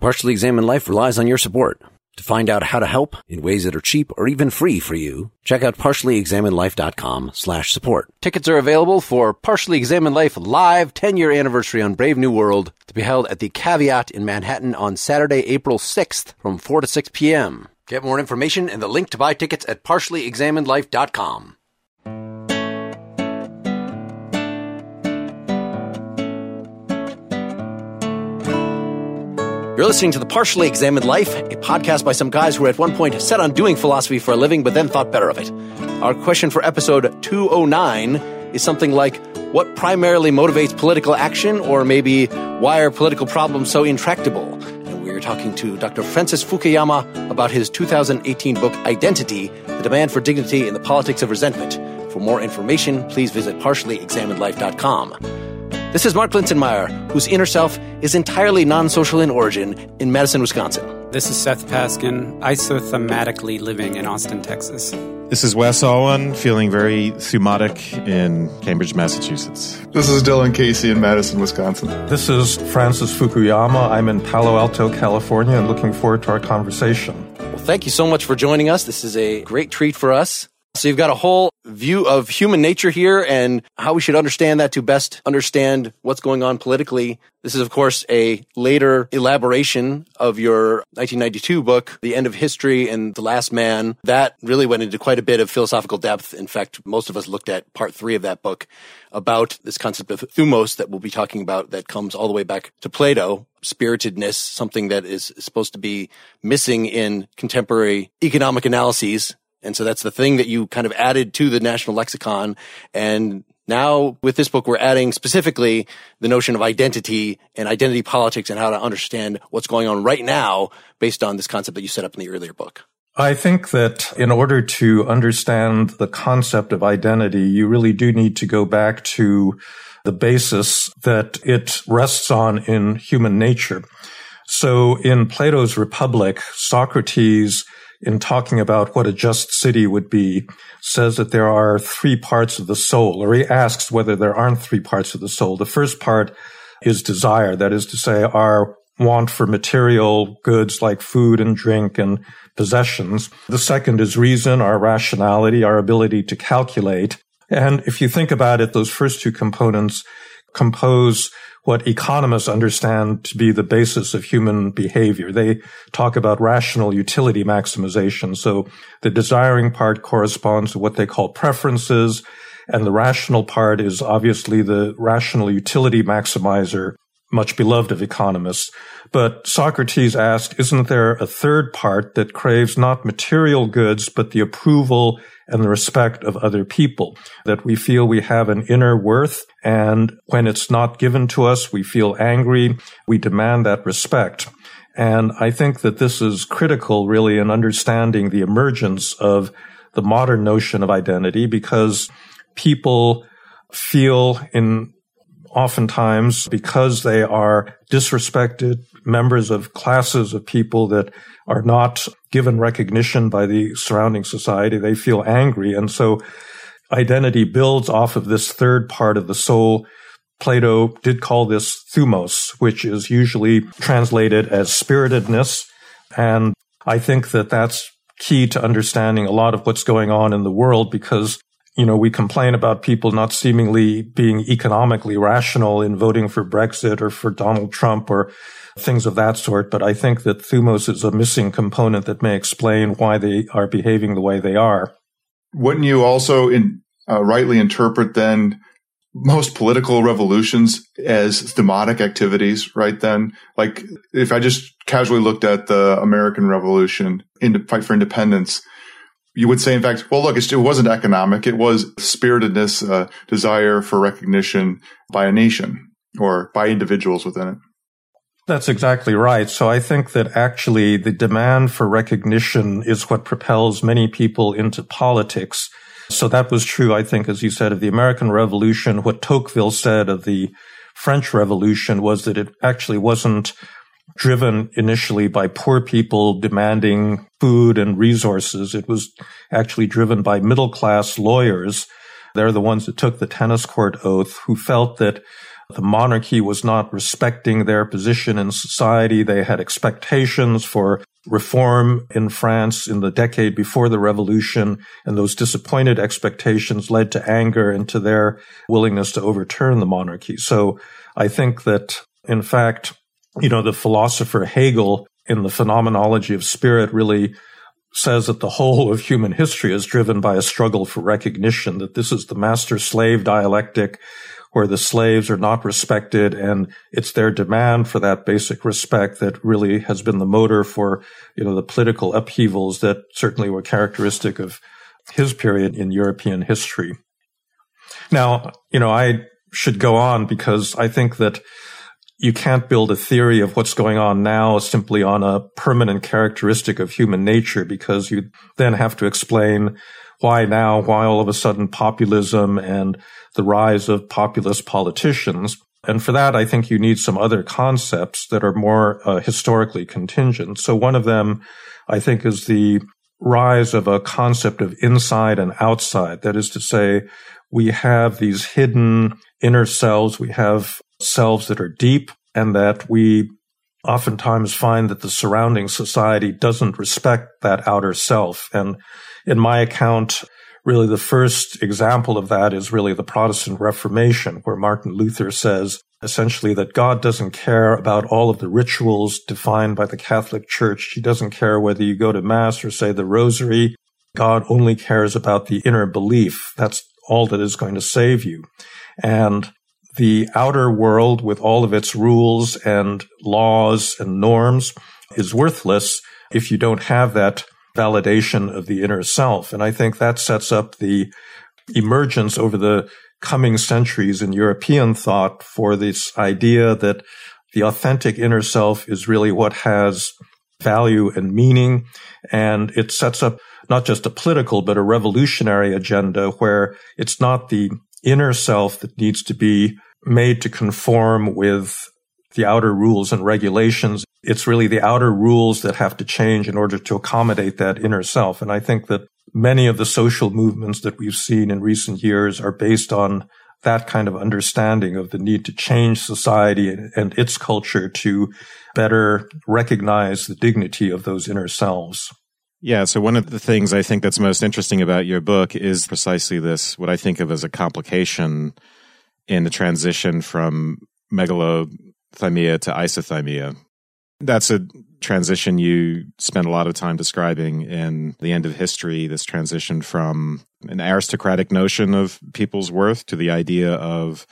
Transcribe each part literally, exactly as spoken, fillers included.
Partially Examined Life relies on your support. To find out how to help in ways that are cheap or even free for you, check out partially examined life dot com slash support. Tickets are available for Partially Examined Life Live ten-year anniversary on Brave New World to be held at the Caveat in Manhattan on Saturday, April sixth from four to six p.m. Get more information and the link to buy tickets at partially examined life dot com. You're listening to The Partially Examined Life, a podcast by some guys who were at one point set on doing philosophy for a living, but then thought better of it. Our question for episode two oh nine is something like, what primarily motivates political action? Or maybe, why are political problems so intractable? And we're talking to Doctor Francis Fukuyama about his two thousand eighteen book, Identity, The Demand for Dignity in the Politics of Resentment. For more information, please visit partially examined life dot com. This is Mark Linsenmeyer, whose inner self is entirely non-social in origin in Madison, Wisconsin. This is Seth Paskin, isothematically living in Austin, Texas. This is Wes Alwan, feeling very thumatic in Cambridge, Massachusetts. This is Dylan Casey in Madison, Wisconsin. This is Francis Fukuyama. I'm in Palo Alto, California, and looking forward to our conversation. Well, thank you so much for joining us. This is a great treat for us. So you've got a whole view of human nature here and how we should understand that to best understand what's going on politically. This is, of course, a later elaboration of your nineteen ninety-two book, The End of History and The Last Man. That really went into quite a bit of philosophical depth. In fact, most of us looked at part three of that book about this concept of thumos that we'll be talking about that comes all the way back to Plato. Spiritedness, something that is supposed to be missing in contemporary economic analyses. And so that's the thing that you kind of added to the national lexicon. And now with this book, we're adding specifically the notion of identity and identity politics and how to understand what's going on right now based on this concept that you set up in the earlier book. I think that in order to understand the concept of identity, you really do need to go back to the basis that it rests on in human nature. So in Plato's Republic, Socrates, in talking about what a just city would be, says that there are three parts of the soul, or he asks whether there aren't three parts of the soul. The first part is desire, that is to say, our want for material goods like food and drink and possessions. The second is reason, our rationality, our ability to calculate. And if you think about it, those first two components compose what economists understand to be the basis of human behavior. They talk about rational utility maximization. So the desiring part corresponds to what they call preferences, and the rational part is obviously the rational utility maximizer, much beloved of economists. But Socrates asked, isn't there a third part that craves not material goods, but the approval and the respect of other people, that we feel we have an inner worth, and when it's not given to us, we feel angry, we demand that respect. And I think that this is critical, really, in understanding the emergence of the modern notion of identity, because people feel in oftentimes, because they are disrespected, members of classes of people that are not given recognition by the surrounding society, they feel angry. And so identity builds off of this third part of the soul. Plato did call this thumos, which is usually translated as spiritedness. And I think that that's key to understanding a lot of what's going on in the world, because you know, we complain about people not seemingly being economically rational in voting for Brexit or for Donald Trump or things of that sort. But I think that thumos is a missing component that may explain why they are behaving the way they are. Wouldn't you also in, uh, rightly interpret then most political revolutions as thematic activities, right then? Like if I just casually looked at the American Revolution, in the fight for independence, you would say, in fact, well, look, it wasn't economic. It was spiritedness, uh, desire for recognition by a nation or by individuals within it. That's exactly right. So I think that actually the demand for recognition is what propels many people into politics. So that was true, I think, as you said, of the American Revolution. What Tocqueville said of the French Revolution was that it actually wasn't driven initially by poor people demanding food and resources. It was actually driven by middle-class lawyers. They're the ones that took the tennis court oath, who felt that the monarchy was not respecting their position in society. They had expectations for reform in France in the decade before the revolution, and those disappointed expectations led to anger and to their willingness to overturn the monarchy. So I think that, in fact, you know, the philosopher Hegel in the Phenomenology of Spirit really says that the whole of human history is driven by a struggle for recognition, that this is the master-slave dialectic where the slaves are not respected, and it's their demand for that basic respect that really has been the motor for, you know, the political upheavals that certainly were characteristic of his period in European history. Now, you know, I should go on because I think that you can't build a theory of what's going on now simply on a permanent characteristic of human nature, because you then have to explain why now, why all of a sudden populism and the rise of populist politicians. And for that, I think you need some other concepts that are more uh, historically contingent. So one of them, I think, is the rise of a concept of inside and outside. That is to say, we have these hidden inner selves. We have selves that are deep, and that we oftentimes find that the surrounding society doesn't respect that outer self. And in my account, really the first example of that is really the Protestant Reformation, where Martin Luther says essentially that God doesn't care about all of the rituals defined by the Catholic Church. He doesn't care whether you go to Mass or say the Rosary. God only cares about the inner belief. That's all that is going to save you. And the outer world, with all of its rules and laws and norms, is worthless if you don't have that validation of the inner self. And I think that sets up the emergence over the coming centuries in European thought for this idea that the authentic inner self is really what has value and meaning. And it sets up not just a political, but a revolutionary agenda where it's not the inner self that needs to be made to conform with the outer rules and regulations. It's really the outer rules that have to change in order to accommodate that inner self. And I think that many of the social movements that we've seen in recent years are based on that kind of understanding of the need to change society and its culture to better recognize the dignity of those inner selves. Yeah, so one of the things I think that's most interesting about your book is precisely this, what I think of as a complication in the transition from megalothymia to isothymia. That's a transition you spend a lot of time describing in The End of History, this transition from an aristocratic notion of people's worth to the idea of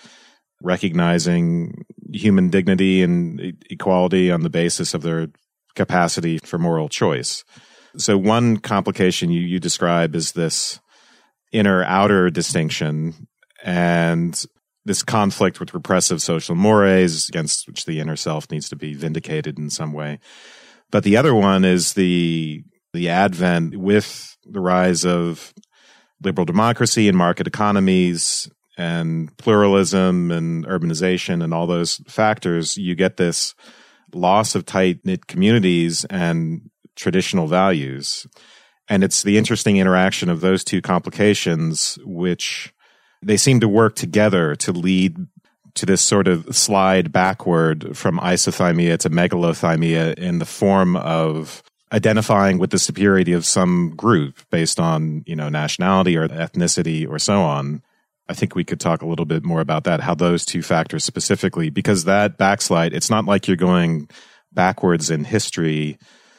recognizing human dignity and equality on the basis of their capacity for moral choice. So one complication you, you describe is this inner-outer distinction and this conflict with repressive social mores against which the inner self needs to be vindicated in some way. But the other one is the the advent with the rise of liberal democracy and market economies and pluralism and urbanization and all those factors. You get this loss of tight-knit communities and traditional values. And it's the interesting interaction of those two complications, which they seem to work together to lead to this sort of slide backward from isothymia to megalothymia in the form of identifying with the superiority of some group based on, you know, nationality or ethnicity or so on. I think we could talk a little bit more about that, how those two factors specifically, because that backslide, it's not like you're going backwards in history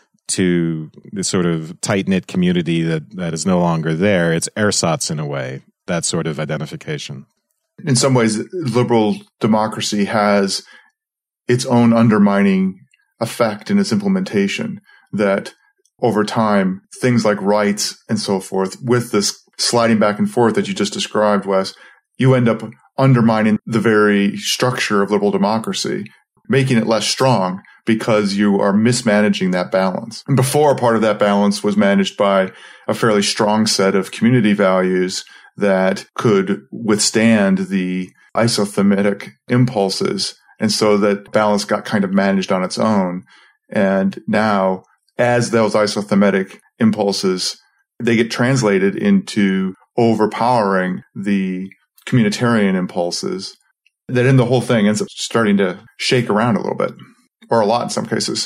to this sort of tight-knit community that, that is no longer there. It's ersatz in a way, that sort of identification. In some ways, liberal democracy has its own undermining effect in its implementation, that over time, things like rights and so forth, with this sliding back and forth that you just described, Wes, you end up undermining the very structure of liberal democracy, making it less strong because you are mismanaging that balance. And before, part of that balance was managed by a fairly strong set of community values that could withstand the isothymic impulses. And so that balance got kind of managed on its own. And now, as those isothymic impulses, they get translated into overpowering the communitarian impulses. that in the whole thing ends up starting to shake around a little bit, or a lot in some cases.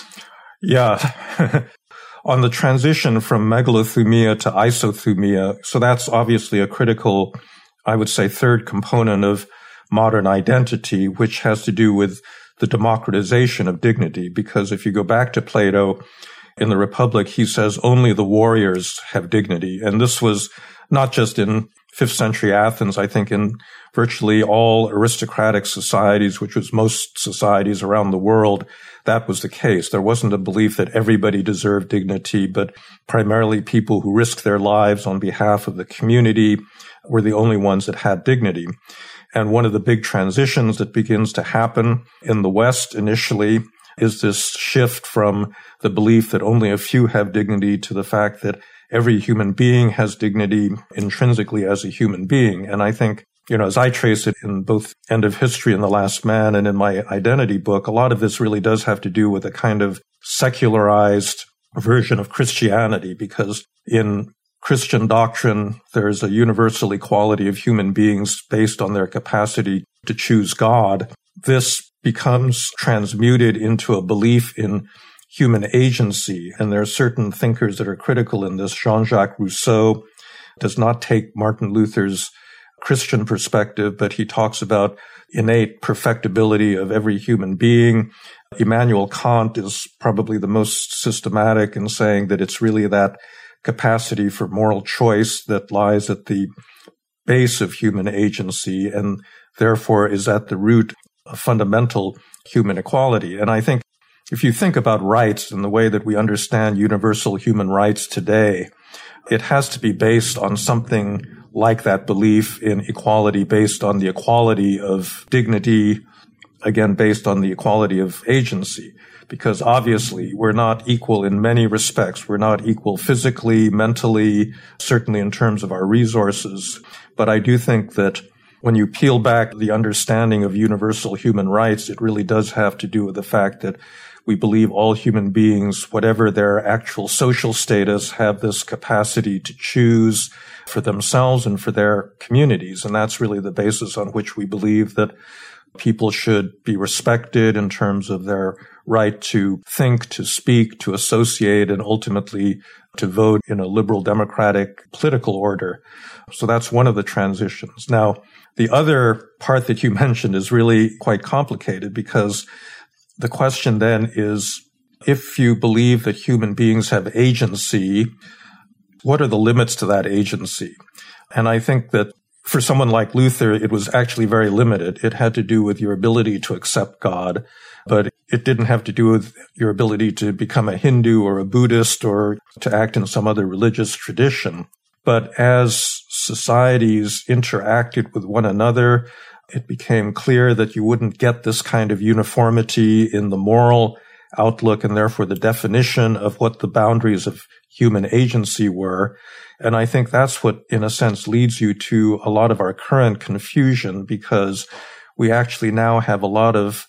Yeah. On the transition from megalothumia to isothumia, so that's obviously a critical, I would say, third component of modern identity, which has to do with the democratization of dignity. Because if you go back to Plato in the Republic, he says only the warriors have dignity. And this was not just in fifth century Athens. I think in virtually all aristocratic societies, which was most societies around the world, that was the case. There wasn't a belief that everybody deserved dignity, but primarily people who risked their lives on behalf of the community were the only ones that had dignity. And one of the big transitions that begins to happen in the West initially is this shift from the belief that only a few have dignity to the fact that every human being has dignity intrinsically as a human being. And I think, you know, as I trace it in both End of History and The Last Man and in my identity book, a lot of this really does have to do with a kind of secularized version of Christianity, because in Christian doctrine, there's a universal equality of human beings based on their capacity to choose God. This becomes transmuted into a belief in human agency. And there are certain thinkers that are critical in this. Jean-Jacques Rousseau does not take Martin Luther's Christian perspective, but he talks about innate perfectibility of every human being. Immanuel Kant is probably the most systematic in saying that it's really that capacity for moral choice that lies at the base of human agency and therefore is at the root of fundamental human equality. And I think if you think about rights and the way that we understand universal human rights today, it has to be based on something like that belief in equality, based on the equality of dignity, again, based on the equality of agency. Because obviously we're not equal in many respects. We're not equal physically, mentally, certainly in terms of our resources. But I do think that when you peel back the understanding of universal human rights, it really does have to do with the fact that we believe all human beings, whatever their actual social status, have this capacity to choose for themselves and for their communities. And that's really the basis on which we believe that people should be respected in terms of their right to think, to speak, to associate, and ultimately to vote in a liberal democratic political order. So that's one of the transitions. Now, the other part that you mentioned is really quite complicated, because the question then is, if you believe that human beings have agency, what are the limits to that agency? And I think that for someone like Luther, it was actually very limited. It had to do with your ability to accept God, but it didn't have to do with your ability to become a Hindu or a Buddhist or to act in some other religious tradition. But as societies interacted with one another, it became clear that you wouldn't get this kind of uniformity in the moral outlook and therefore the definition of what the boundaries of human agency were. And I think that's what, in a sense, leads you to a lot of our current confusion, because we actually now have a lot of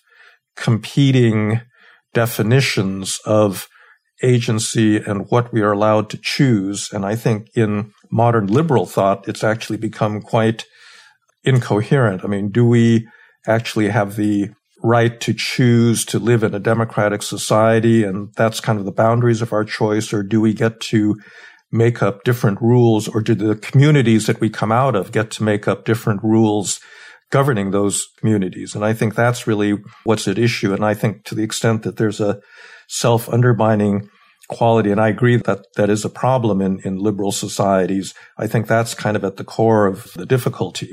competing definitions of agency and what we are allowed to choose. And I think in modern liberal thought, it's actually become quite incoherent. I mean, do we actually have the right to choose to live in a democratic society, and that's kind of the boundaries of our choice, or do we get to make up different rules, or do the communities that we come out of get to make up different rules governing those communities? And I think that's really what's at issue. And I think to the extent that there's a self-undermining quality, and I agree that that is a problem in, in liberal societies, I think that's kind of at the core of the difficulty.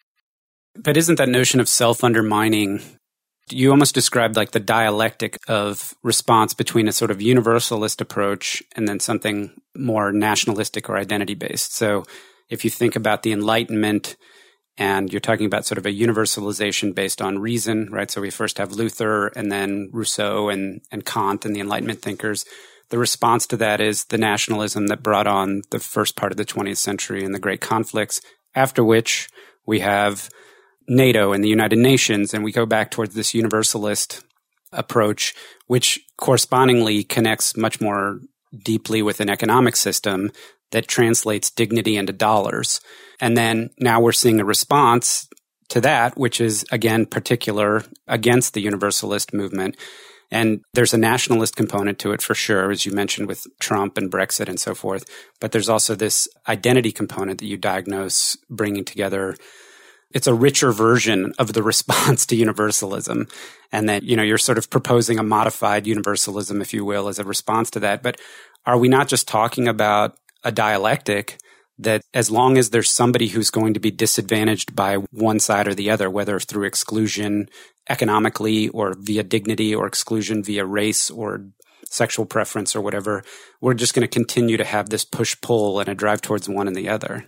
But isn't that notion of self-undermining, you almost described like the dialectic of response between a sort of universalist approach and then something more nationalistic or identity-based. So if you think about the Enlightenment, and you're talking about sort of a universalization based on reason, right? So we first have Luther and then Rousseau and, and Kant and the Enlightenment thinkers. The response to that is the nationalism that brought on the first part of the twentieth century and the great conflicts, after which we have NATO and the United Nations, and we go back towards this universalist approach, which correspondingly connects much more deeply with an economic system that translates dignity into dollars. And then now we're seeing a response to that, which is, again, particular against the universalist movement. And there's a nationalist component to it for sure, as you mentioned with Trump and Brexit and so forth. But there's also this identity component that you diagnose bringing together. It's a richer version of the response to universalism. And that, you know, you're sort of proposing a modified universalism, if you will, as a response to that. But are we not just talking about a dialectic that as long as there's somebody who's going to be disadvantaged by one side or the other, whether through exclusion economically or via dignity or exclusion via race or sexual preference or whatever, we're just going to continue to have this push-pull and a drive towards one and the other?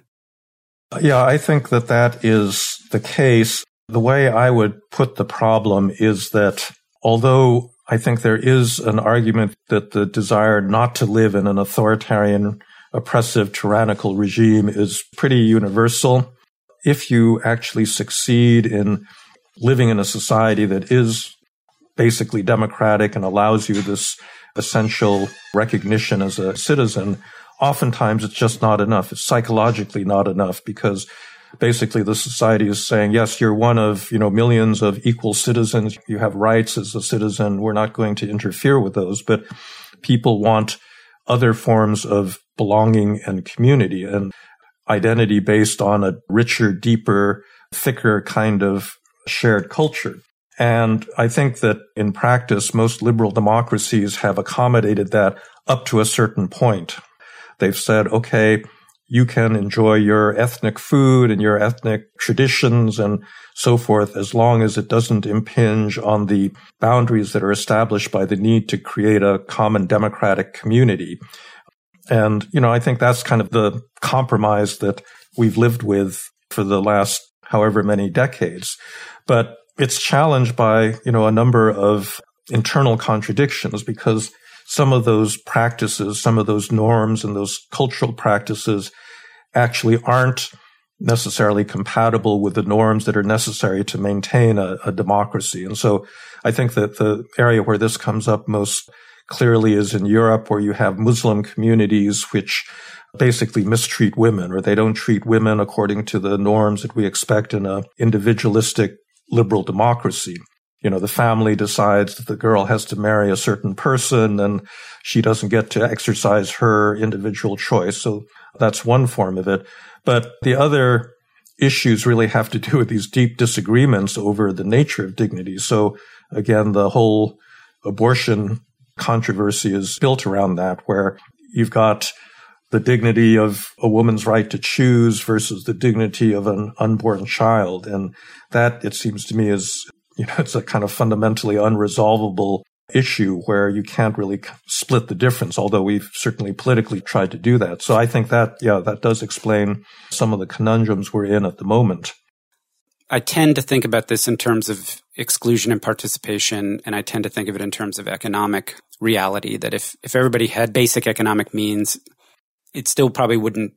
Yeah, I think that that is the case. The way I would put the problem is that although I think there is an argument that the desire not to live in an authoritarian, oppressive, tyrannical regime is pretty universal, if you actually succeed in living in a society that is basically democratic and allows you this essential recognition as a citizen, oftentimes it's just not enough. It's psychologically not enough because basically the society is saying, yes, you're one of, you know, millions of equal citizens. You have rights as a citizen. We're not going to interfere with those. But people want other forms of belonging and community and identity based on a richer, deeper, thicker kind of shared culture. And I think that in practice, most liberal democracies have accommodated that up to a certain point. They've said, okay, you can enjoy your ethnic food and your ethnic traditions and so forth as long as it doesn't impinge on the boundaries that are established by the need to create a common democratic community. And, you know, I think that's kind of the compromise that we've lived with for the last however many decades. But it's challenged by, you know, a number of internal contradictions because some of those practices, some of those norms and those cultural practices actually aren't necessarily compatible with the norms that are necessary to maintain a, a democracy. And so I think that the area where this comes up most clearly is in Europe, where you have Muslim communities which basically mistreat women, or they don't treat women according to the norms that we expect in an individualistic liberal democracy. You know, the family decides that the girl has to marry a certain person and she doesn't get to exercise her individual choice. So that's one form of it. But the other issues really have to do with these deep disagreements over the nature of dignity. So again, the whole abortion controversy is built around that, where you've got the dignity of a woman's right to choose versus the dignity of an unborn child. And that, it seems to me, is, you know, it's a kind of fundamentally unresolvable issue where you can't really split the difference, although we've certainly politically tried to do that. So I think that, yeah, that does explain some of the conundrums we're in at the moment. I tend to think about this in terms of exclusion and participation, and I tend to think of it in terms of economic reality, that if, if everybody had basic economic means, it still probably wouldn't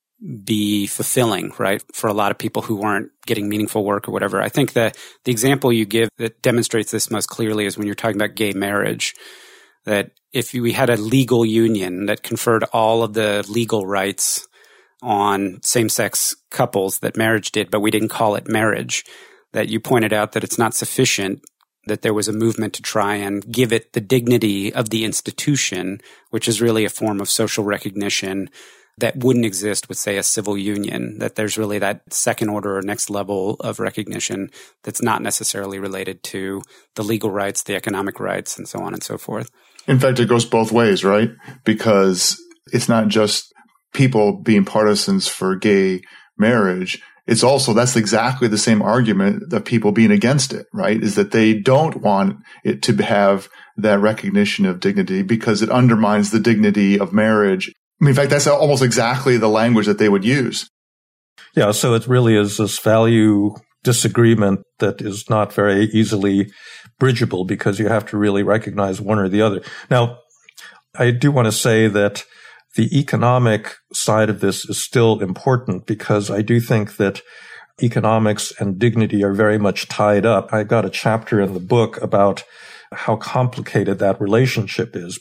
be fulfilling, right, for a lot of people who weren't getting meaningful work or whatever. I think that the example you give that demonstrates this most clearly is when you're talking about gay marriage, that if we had a legal union that conferred all of the legal rights on same-sex couples that marriage did, but we didn't call it marriage, that you pointed out that it's not sufficient, that there was a movement to try and give it the dignity of the institution, which is really a form of social recognition that wouldn't exist with, say, a civil union, that there's really that second order or next level of recognition that's not necessarily related to the legal rights, the economic rights, and so on and so forth. In fact, it goes both ways, right? Because it's not just people being partisans for gay marriage. It's also, that's exactly the same argument of people being against it, right? Is that they don't want it to have that recognition of dignity because it undermines the dignity of marriage. I mean, in fact, that's almost exactly the language that they would use. Yeah, so it really is this value disagreement that is not very easily bridgeable because you have to really recognize one or the other. Now, I do want to say that the economic side of this is still important because I do think that economics and dignity are very much tied up. I got a chapter in the book about how complicated that relationship is, because, in fact, having a job and having an income in a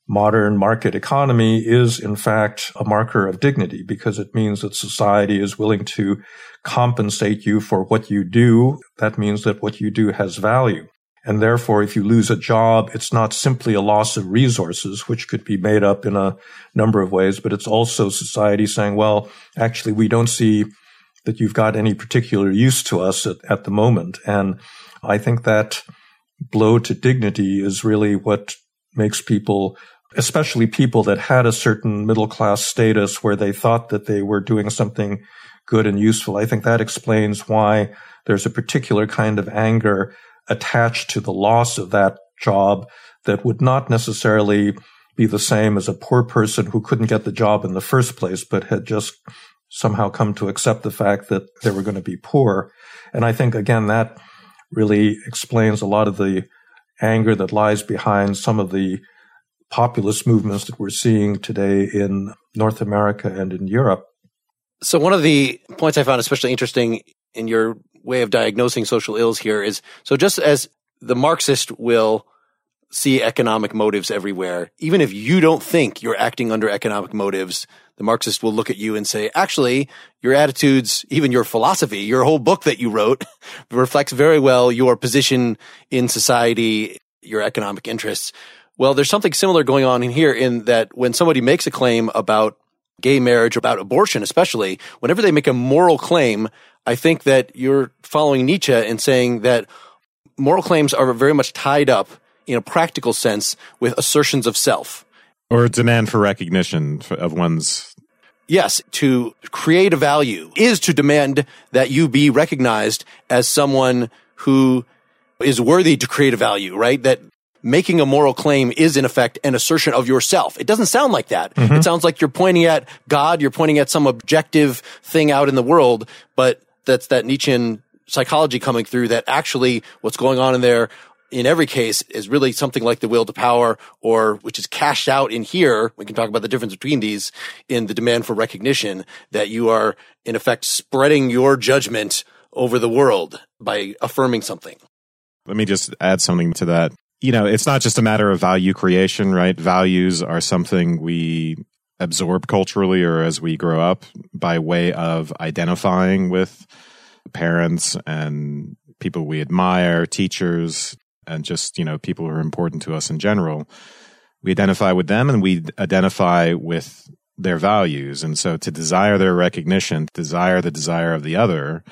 modern market economy is, in fact, a marker of dignity, because it means that society is willing to compensate you for what you do. That means that what you do has value. And therefore, if you lose a job, it's not simply a loss of resources, which could be made up in a number of ways, but it's also society saying, well, actually, we don't see that you've got any particular use to us at, at the moment. And I think that blow to dignity is really what makes people, especially people that had a certain middle class status where they thought that they were doing something good and useful. I think that explains why there's a particular kind of anger attached to the loss of that job that would not necessarily be the same as a poor person who couldn't get the job in the first place, but had just somehow come to accept the fact that they were going to be poor. And I think, again, that really explains a lot of the anger that lies behind some of the populist movements that we're seeing today in North America and in Europe. So one of the points I found especially interesting in your way of diagnosing social ills here is, so just as the Marxist will see economic motives everywhere, even if you don't think you're acting under economic motives, the Marxist will look at you and say, actually, your attitudes, even your philosophy, your whole book that you wrote reflects very well your position in society, your economic interests. Well, there's something similar going on in here in that when somebody makes a claim about gay marriage, about abortion especially, whenever they make a moral claim, I think that you're following Nietzsche in saying that moral claims are very much tied up in a practical sense with assertions of self. Or a demand for recognition of one's... Yes, to create a value is to demand that you be recognized as someone who is worthy to create a value, right? That making a moral claim is, in effect, an assertion of yourself. It doesn't sound like that. Mm-hmm. It sounds like you're pointing at God, you're pointing at some objective thing out in the world, but that's that Nietzschean psychology coming through, that actually what's going on in there in every case is really something like the will to power, or which is cashed out in here. We can talk about the difference between these in the demand for recognition, that you are in effect spreading your judgment over the world by affirming something. Let me just add something to that. You know, it's not just a matter of value creation, right? Values are something we absorb culturally or as we grow up by way of identifying with parents and people we admire, teachers, and just, you know, people who are important to us in general. We identify with them and we identify with their values. And so to desire their recognition, desire the desire of the other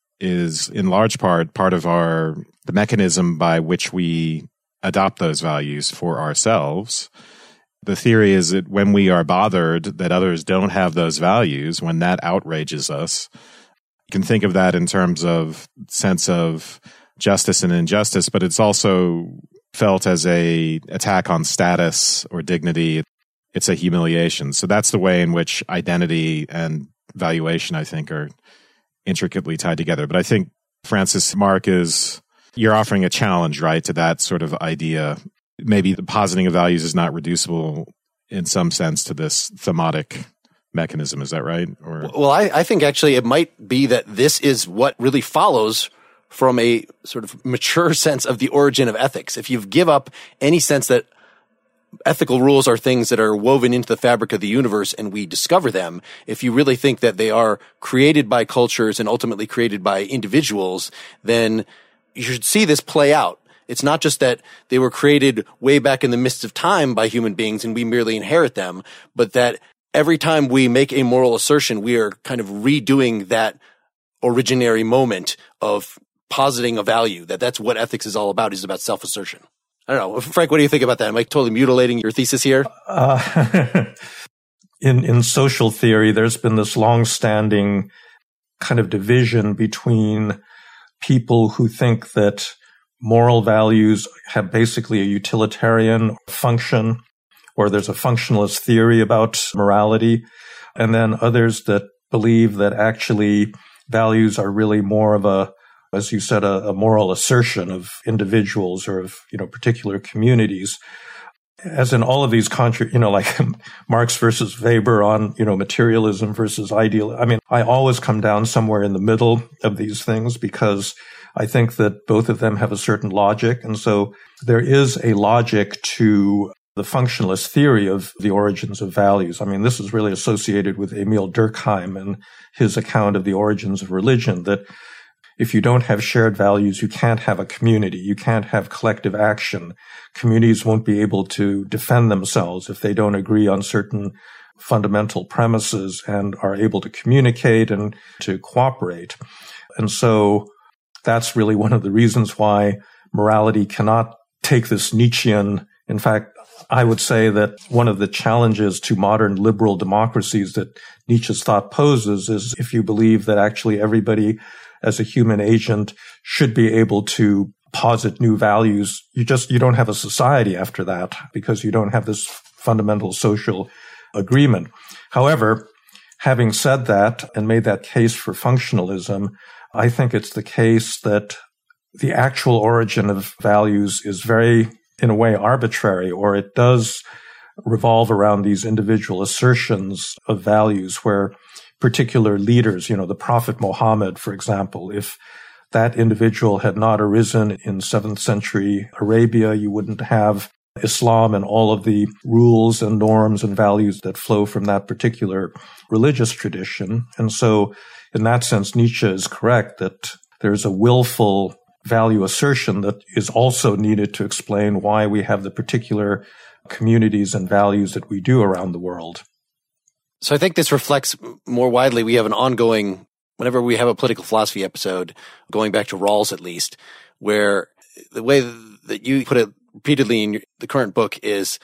is in large part part of our, the mechanism by which we adopt those values for ourselves. The theory is that when we are bothered that others don't have those values, when that outrages us, you can think of that in terms of sense of justice and injustice, but it's also felt as a attack on status or dignity. It's a humiliation. So that's the way in which identity and valuation, I think, are intricately tied together. But I think, Francis, Mark, is you're offering a challenge, right, to that sort of idea. Maybe the positing of values is not reducible in some sense to this thematic mechanism. Is that right? Or well, I, I think actually it might be that this is what really follows from a sort of mature sense of the origin of ethics. If you give up any sense that ethical rules are things that are woven into the fabric of the universe and we discover them, if you really think that they are created by cultures and ultimately created by individuals, then you should see this play out. It's not just that they were created way back in the mists of time by human beings and we merely inherit them, but that every time we make a moral assertion, we are kind of redoing that originary moment of positing a value, that that's what ethics is all about, is about self-assertion. I don't know. Frank, what do you think about that? Am I totally mutilating your thesis here? Uh, in, in social theory, there's been this long-standing kind of division between people who think that moral values have basically a utilitarian function, or there's a functionalist theory about morality, and then others that believe that actually values are really more of a, as you said, a, a moral assertion of individuals or of, you know, particular communities. As in all of these contra, you know, like Marx versus Weber on, you know, materialism versus ideal. I mean, I always come down somewhere in the middle of these things because I think that both of them have a certain logic. And so there is a logic to the functionalist theory of the origins of values. I mean, this is really associated with Emil Durkheim and his account of the origins of religion, that if you don't have shared values, you can't have a community. You can't have collective action. Communities won't be able to defend themselves if they don't agree on certain fundamental premises and are able to communicate and to cooperate. And so that's really one of the reasons why morality cannot take this Nietzschean. In fact, I would say that one of the challenges to modern liberal democracies that Nietzsche's thought poses is if you believe that actually everybody as a human agent should be able to posit new values, you just, you don't have a society after that because you don't have this fundamental social agreement. However, having said that and made that case for functionalism, I think it's the case that the actual origin of values is very, in a way, arbitrary, or it does revolve around these individual assertions of values where particular leaders, you know, the Prophet Muhammad, for example, if that individual had not arisen in seventh century Arabia, you wouldn't have Islam and all of the rules and norms and values that flow from that particular religious tradition. And so in that sense, Nietzsche is correct that there's a willful value assertion that is also needed to explain why we have the particular communities and values that we do around the world. So I think this reflects more widely. We have an ongoing, whenever we have a political philosophy episode, going back to Rawls at least, where the way that you put it repeatedly in the current book is,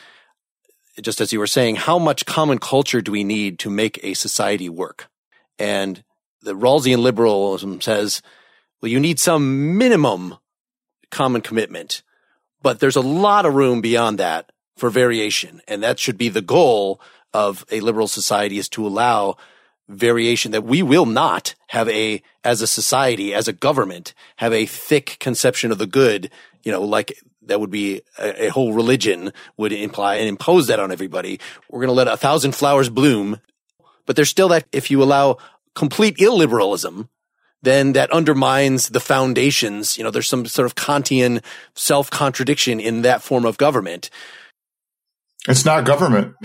just as you were saying, how much common culture do we need to make a society work? And the Rawlsian liberalism says, well, you need some minimum common commitment, but there's a lot of room beyond that for variation. And that should be the goal of a liberal society, is to allow variation, that we will not have a, as a society, as a government, have a thick conception of the good, you know, like that would be a, a whole religion would imply and impose that on everybody. We're going to let a thousand flowers bloom, but there's still that, if you allow complete illiberalism, then that undermines the foundations. You know, there's some sort of Kantian self-contradiction in that form of government. It's not government.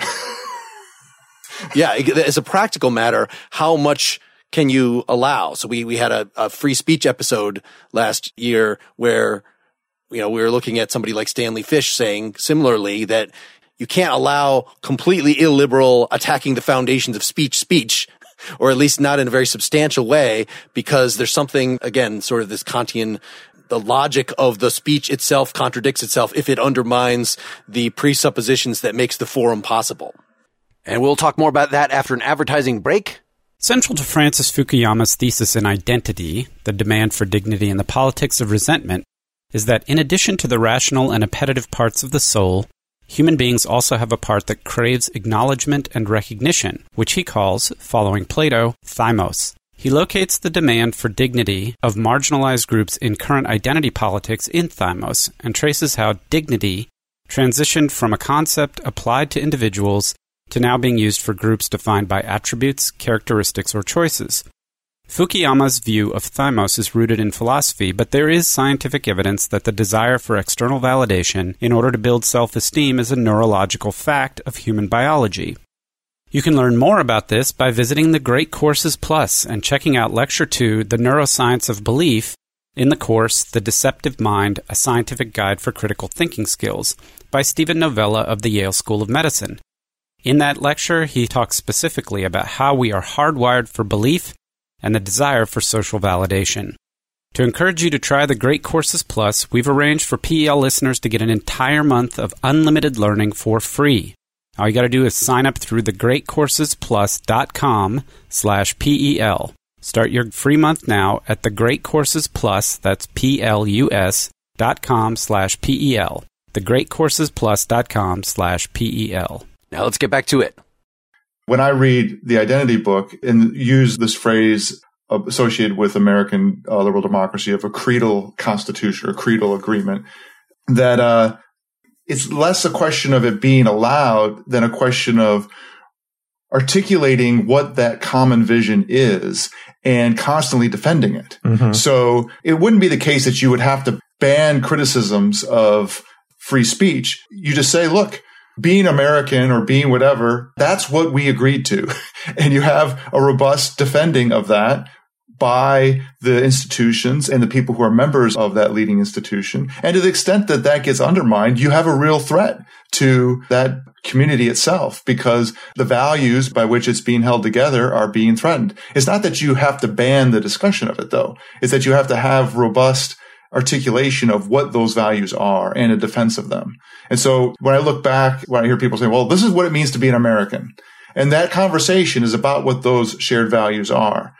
Yeah, as a practical matter, how much can you allow? So we, we had a, a free speech episode last year where, you know, we were looking at somebody like Stanley Fish saying similarly that you can't allow completely illiberal attacking the foundations of speech speech, or at least not in a very substantial way, because there's something, again, sort of this Kantian, the logic of the speech itself contradicts itself if it undermines the presuppositions that makes the forum possible. And we'll talk more about that after an advertising break. Central to Francis Fukuyama's thesis in Identity, the demand for dignity and the politics of resentment, is that in addition to the rational and appetitive parts of the soul, human beings also have a part that craves acknowledgement and recognition, which he calls, following Plato, thymos. He locates the demand for dignity of marginalized groups in current identity politics in thymos, and traces how dignity transitioned from a concept applied to individuals to now being used for groups defined by attributes, characteristics, or choices. Fukuyama's view of thymos is rooted in philosophy, but there is scientific evidence that the desire for external validation in order to build self-esteem is a neurological fact of human biology. You can learn more about this by visiting the Great Courses Plus and checking out Lecture two, The Neuroscience of Belief, in the course The Deceptive Mind, A Scientific Guide for Critical Thinking Skills, by Stephen Novella of the Yale School of Medicine. In that lecture, he talks specifically about how we are hardwired for belief and the desire for social validation. To encourage you to try the Great Courses Plus, we've arranged for P E L listeners to get an entire month of unlimited learning for free. All you got to do is sign up through the great courses plus dot com slash P E L. Start your free month now at the Great Courses Plus, that's P L U S, dot com slash P E L. the great courses plus dot com slash P E L. Now let's get back to it. When I read the Identity book and use this phrase associated with American uh, liberal democracy of a creedal constitution or creedal agreement, that uh, it's less a question of it being allowed than a question of articulating what that common vision is and constantly defending it. Mm-hmm. So it wouldn't be the case that you would have to ban criticisms of free speech. You just say, look, being American or being whatever, that's what we agreed to. And you have a robust defending of that by the institutions and the people who are members of that leading institution. And to the extent that that gets undermined, you have a real threat to that community itself, because the values by which it's being held together are being threatened. It's not that you have to ban the discussion of it, though. It's that you have to have robust articulation of what those values are and a defense of them. And so when I look back, when I hear people say, well, this is what it means to be an American, and that conversation is about what those shared values are.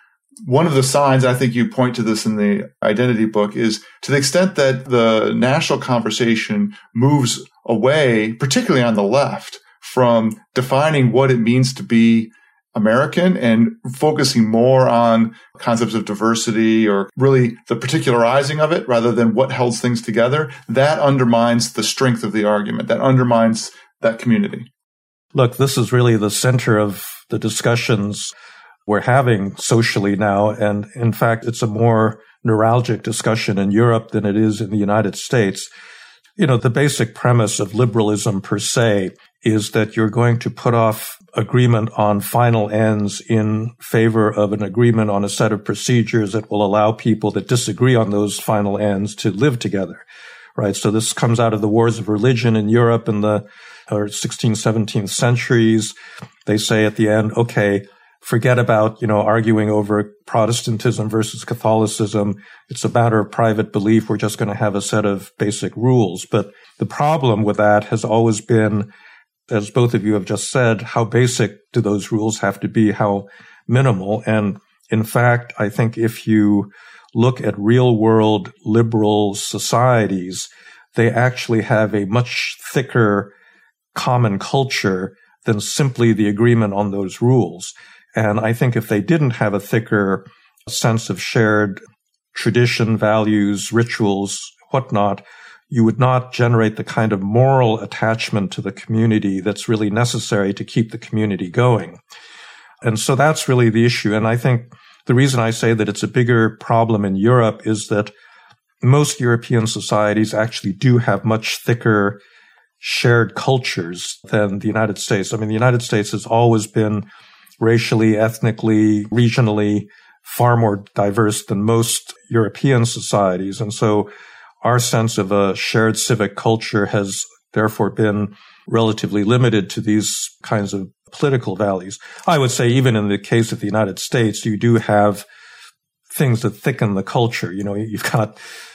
One of the signs, I think you point to this in the identity book, is to the extent that the national conversation moves away, particularly on the left, from defining what it means to be American and focusing more on concepts of diversity or really the particularizing of it rather than what holds things together, that undermines the strength of the argument. That undermines that community. Look, this is really the center of the discussions we're having socially now. And in fact, it's a more neuralgic discussion in Europe than it is in the United States. You know, the basic premise of liberalism per se is that you're going to put off agreement on final ends in favor of an agreement on a set of procedures that will allow people that disagree on those final ends to live together, right? So this comes out of the wars of religion in Europe in the or sixteenth, seventeenth centuries. They say at the end, okay, forget about, you know, arguing over Protestantism versus Catholicism. It's a matter of private belief. We're just going to have a set of basic rules. But the problem with that has always been, as both of you have just said, how basic do those rules have to be? How minimal? And in fact, I think if you look at real world liberal societies, they actually have a much thicker common culture than simply the agreement on those rules. And I think if they didn't have a thicker sense of shared tradition, values, rituals, whatnot, you would not generate the kind of moral attachment to the community that's really necessary to keep the community going. And so that's really the issue. And I think the reason I say that it's a bigger problem in Europe is that most European societies actually do have much thicker shared cultures than the United States. I mean, the United States has always been racially, ethnically, regionally far more diverse than most European societies. And so our sense of a shared civic culture has therefore been relatively limited to these kinds of political values. I would say even in the case of the United States, you do have things that thicken the culture. You know, you've got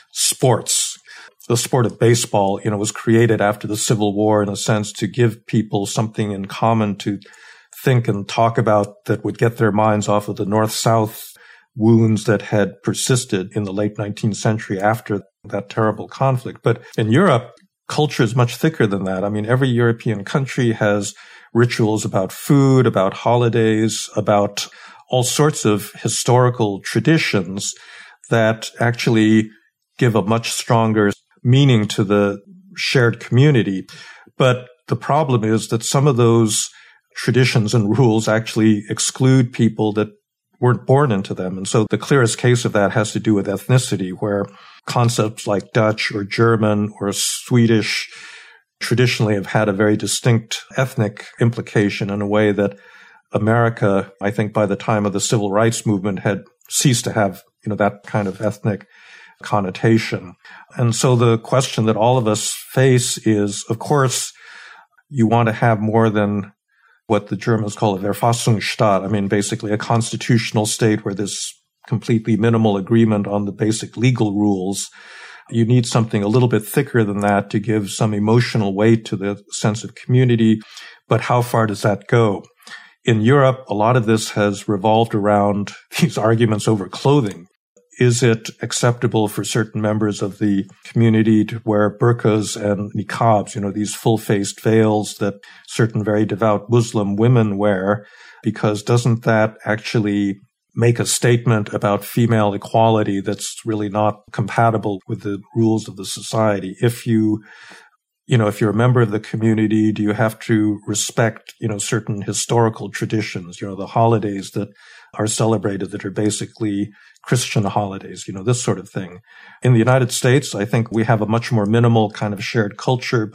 sports. The sport of baseball, you know, was created after the Civil War in a sense to give people something in common to think and talk about that would get their minds off of the North-South wounds that had persisted in the late nineteenth century after that terrible conflict. But in Europe, culture is much thicker than that. I mean, every European country has rituals about food, about holidays, about all sorts of historical traditions that actually give a much stronger meaning to the shared community. But the problem is that some of those traditions and rules actually exclude people that weren't born into them. And so the clearest case of that has to do with ethnicity, where concepts like Dutch or German or Swedish traditionally have had a very distinct ethnic implication in a way that America, I think by the time of the civil rights movement, had ceased to have, you know, that kind of ethnic connotation. And so the question that all of us face is, of course, you want to have more than what the Germans call a Verfassungsstaat. I mean, basically a constitutional state where there's completely minimal agreement on the basic legal rules. You need something a little bit thicker than that to give some emotional weight to the sense of community. But how far does that go? In Europe, a lot of this has revolved around these arguments over clothing. Is it acceptable for certain members of the community to wear burqas and niqabs, you know, these full-faced veils that certain very devout Muslim women wear? Because doesn't that actually make a statement about female equality that's really not compatible with the rules of the society? If you, you know, if you're a member of the community, do you have to respect, you know, certain historical traditions, you know, the holidays that are celebrated that are basically Christian holidays, you know, this sort of thing. In the United States, I think we have a much more minimal kind of shared culture, but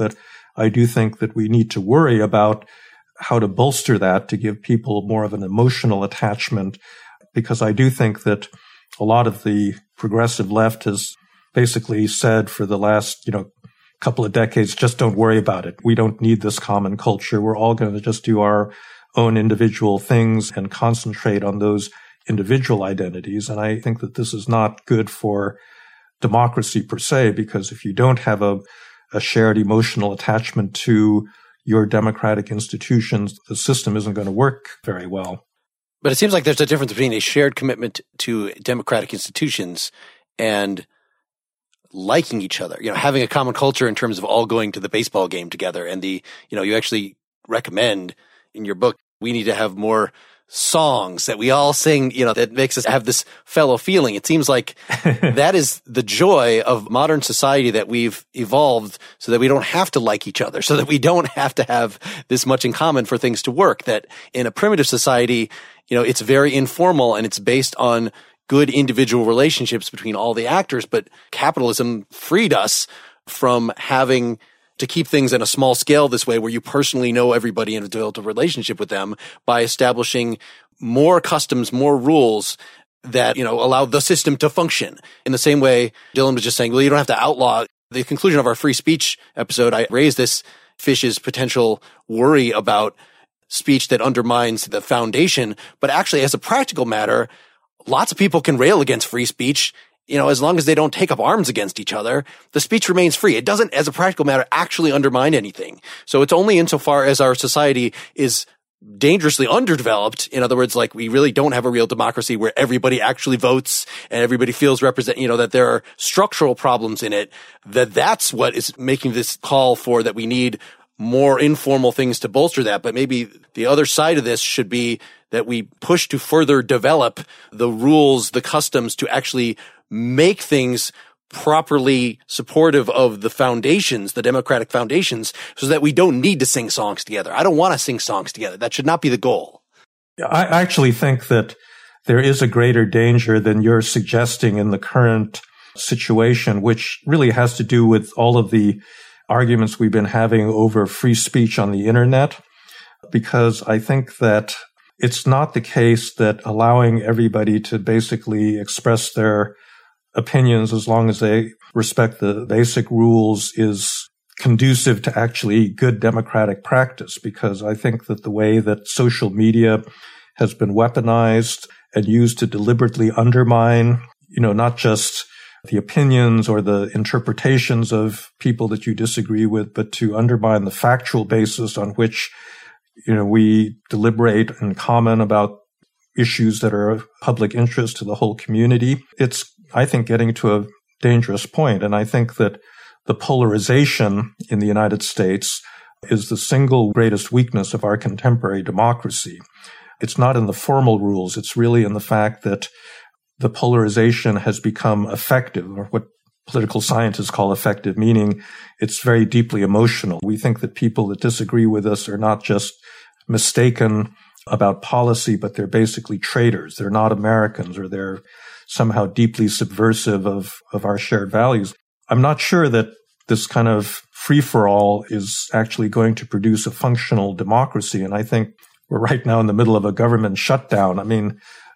I do think that we need to worry about how to bolster that to give people more of an emotional attachment, because I do think that a lot of the progressive left has basically said for the last, you know, couple of decades, just don't worry about it. We don't need this common culture. We're all going to just do our own individual things and concentrate on those individual identities. And I think that this is not good for democracy per se, because if you don't have a, a shared emotional attachment to your democratic institutions, the system isn't going to work very well. But it seems like there's a difference between a shared commitment to democratic institutions and liking each other, you know, having a common culture in terms of all going to the baseball game together. And the, you know, you actually recommend in your book, we need to have more songs that we all sing, you know, that makes us have this fellow feeling. It seems like that is the joy of modern society, that we've evolved so that we don't have to like each other, so that we don't have to have this much in common for things to work. That in a primitive society, you know, it's very informal and it's based on good individual relationships between all the actors, but capitalism freed us from having to keep things on a small scale this way, where you personally know everybody and have developed a relationship with them, by establishing more customs, more rules that, you know, allow the system to function. In the same way, Dylan was just saying, well, you don't have to outlaw. The conclusion of our free speech episode, I raised this Fish's potential worry about speech that undermines the foundation, but actually as a practical matter, lots of people can rail against free speech. You know, as long as they don't take up arms against each other, the speech remains free. It doesn't, as a practical matter, actually undermine anything. So it's only insofar as our society is dangerously underdeveloped. In other words, like we really don't have a real democracy where everybody actually votes and everybody feels represent, you know, that there are structural problems in it, that that's what is making this call for that we need more informal things to bolster that. But maybe the other side of this should be that we push to further develop the rules, the customs to actually make things properly supportive of the foundations, the democratic foundations, so that we don't need to sing songs together. I don't want to sing songs together. That should not be the goal. I actually think that there is a greater danger than you're suggesting in the current situation, which really has to do with all of the arguments we've been having over free speech on the internet, because I think that it's not the case that allowing everybody to basically express their opinions as long as they respect the basic rules is conducive to actually good democratic practice, because I think that the way that social media has been weaponized and used to deliberately undermine, you know, not just the opinions or the interpretations of people that you disagree with, but to undermine the factual basis on which, you know, we deliberate in common about issues that are of public interest to the whole community. It's, I think, getting to a dangerous point. And I think that the polarization in the United States is the single greatest weakness of our contemporary democracy. It's not in the formal rules. It's really in the fact that the polarization has become affective, or what political scientists call affective, meaning it's very deeply emotional. We think that people that disagree with us are not just mistaken about policy, but they're basically traitors. They're not Americans, or they're somehow deeply subversive of, of our shared values. I'm not sure that this kind of free-for-all is actually going to produce a functional democracy. And I think we're right now in the middle of a government shutdown. I mean,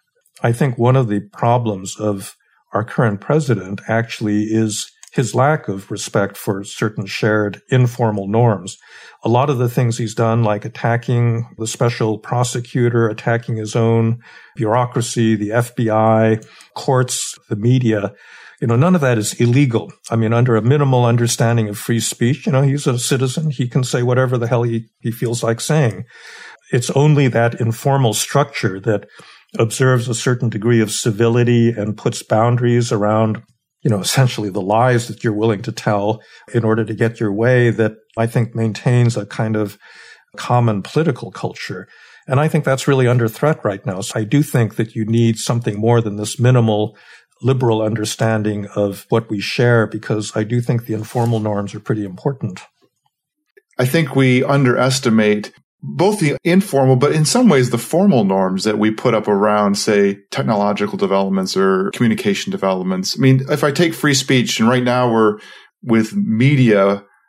I think one of the problems of our current president actually is his lack of respect for certain shared informal norms. A lot of the things he's done, like attacking the special prosecutor, attacking his own bureaucracy, the F B I, courts, the media, you know, none of that is illegal. I mean, under a minimal understanding of free speech, you know, he's a citizen. He can say whatever the hell he, he feels like saying. It's only that informal structure that observes a certain degree of civility and puts boundaries around, you know, essentially the lies that you're willing to tell in order to get your way, that I think maintains a kind of common political culture. And I think that's really under threat right now. So I do think that you need something more than this minimal liberal understanding of what we share, because I do think the informal norms are pretty important. I think we underestimate both the informal, but in some ways the formal norms that we put up around, say, technological developments or communication developments. I mean, if I take free speech, and right now we're with media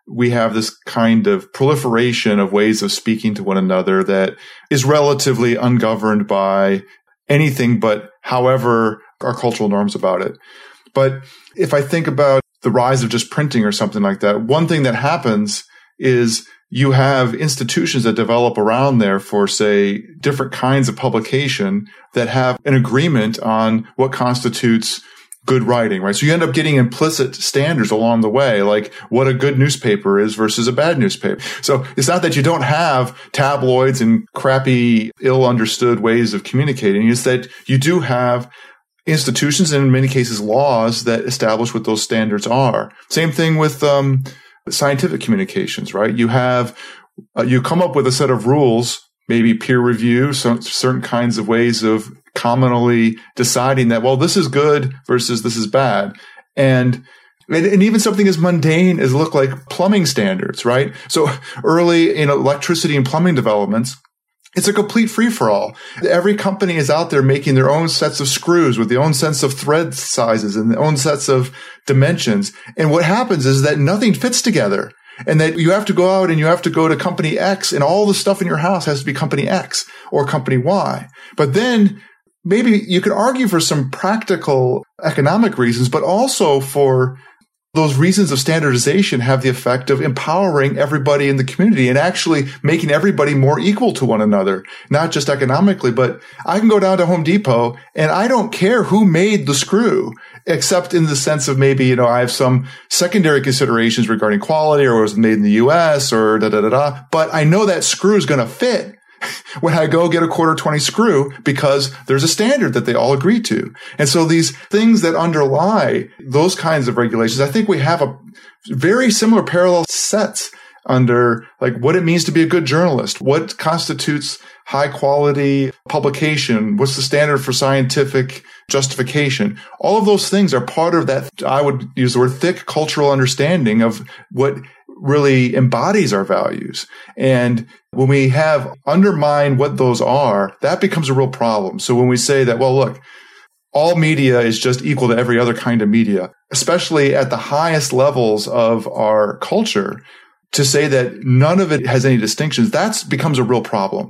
we have this kind of proliferation of ways of speaking to one another that is relatively ungoverned by anything but however our cultural norms about it. But if I think about the rise of just printing or something like that, one thing that happens is you have institutions that develop around there for, say, different kinds of publication that have an agreement on what constitutes good writing, right? So you end up getting implicit standards along the way, like what a good newspaper is versus a bad newspaper. So it's not that you don't have tabloids and crappy, ill-understood ways of communicating. It's that you do have institutions and in many cases laws that establish what those standards are. Same thing with um, scientific communications, right? You have, uh, you come up with a set of rules, maybe peer review, some certain kinds of ways of commonly deciding that, well, this is good versus this is bad. And, and, and even something as mundane as look like plumbing standards, right? So early in electricity and plumbing developments, it's a complete free-for-all. Every company is out there making their own sets of screws with their own sense of thread sizes and their own sets of dimensions. And what happens is that nothing fits together. And that you have to go out and you have to go to company X and all the stuff in your house has to be company X or company Y. But then maybe you could argue for some practical economic reasons, but also for those reasons of standardization have the effect of empowering everybody in the community and actually making everybody more equal to one another, not just economically, but I can go down to Home Depot and I don't care who made the screw, except in the sense of maybe, you know, I have some secondary considerations regarding quality or was it made in the U S or da da da da, but I know that screw is going to fit when I go get a quarter twenty screw because there's a standard that they all agree to. And so these things that underlie those kinds of regulations, I think we have a very similar parallel sets under like what it means to be a good journalist, what constitutes high quality publication, what's the standard for scientific justification. All of those things are part of that, I would use the word thick cultural understanding of what really embodies our values. And when we have undermined what those are, that becomes a real problem. So when we say that, well, look, all media is just equal to every other kind of media, especially at the highest levels of our culture, to say that none of it has any distinctions, that becomes a real problem.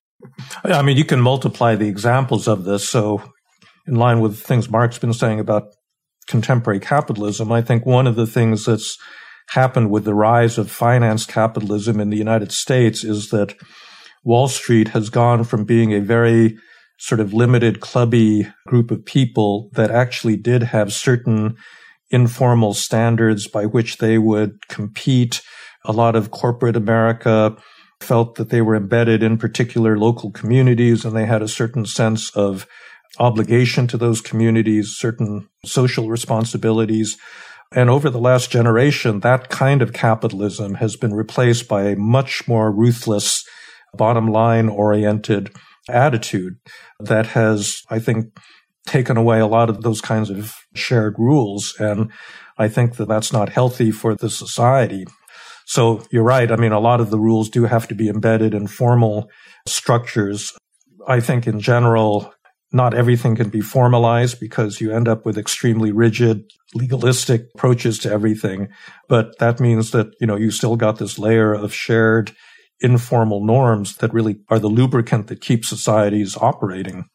I mean, you can multiply the examples of this. So in line with things Mark's been saying about contemporary capitalism, I think one of the things that's happened with the rise of finance capitalism in the United States is that Wall Street has gone from being a very sort of limited, clubby group of people that actually did have certain informal standards by which they would compete. A lot of corporate America felt that they were embedded in particular local communities and they had a certain sense of obligation to those communities, certain social responsibilities. And over the last generation, that kind of capitalism has been replaced by a much more ruthless, bottom line oriented attitude that has, I think, taken away a lot of those kinds of shared rules. And I think that that's not healthy for the society. So you're right. I mean, a lot of the rules do have to be embedded in formal structures. I think in general, not everything can be formalized because you end up with extremely rigid, legalistic approaches to everything. But that means that, you know, you still got this layer of shared informal norms that really are the lubricant that keeps societies operating.